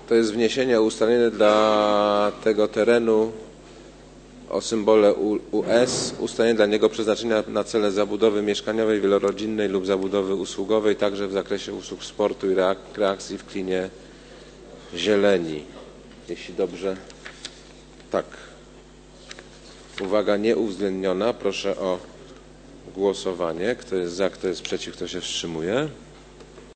To jest wniesienie o ustalenie dla tego terenu o symbole US, ustalenie dla niego przeznaczenia na cele zabudowy mieszkaniowej, wielorodzinnej lub zabudowy usługowej, także w zakresie usług sportu i rekreacji w klinie zieleni. Jeśli dobrze, tak. Uwaga nieuwzględniona. Proszę o głosowanie. Kto jest za, kto jest przeciw, kto się wstrzymuje?